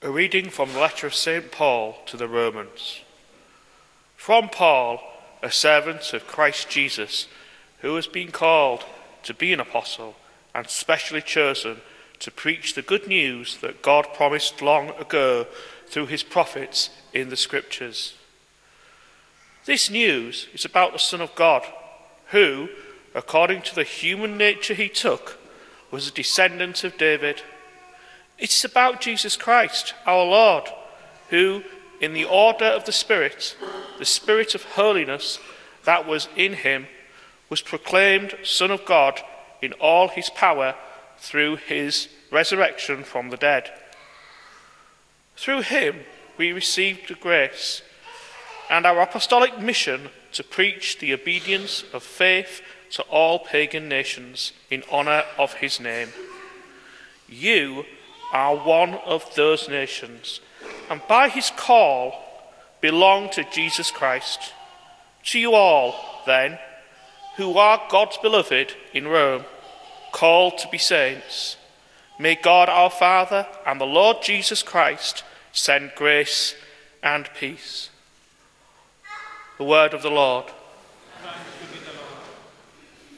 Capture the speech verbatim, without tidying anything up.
A reading from the letter of Saint Paul to the Romans. From Paul, a servant of Christ Jesus, who has been called to be an apostle and specially chosen to preach the good news that God promised long ago through his prophets in the Scriptures. This news is about the Son of God, who, according to the human nature he took, was a descendant of David. It is about Jesus Christ, our Lord, who, in the order of the Spirit, the Spirit of holiness that was in him, was proclaimed Son of God in all his power through his resurrection from the dead. Through him we received the grace and our apostolic mission to preach the obedience of faith to all pagan nations in honour of his name. You are one of those nations, and by his call belong to Jesus Christ. To you all, then, who are God's beloved in Rome, called to be saints, may God our Father and the Lord Jesus Christ send grace and peace. The word of the Lord.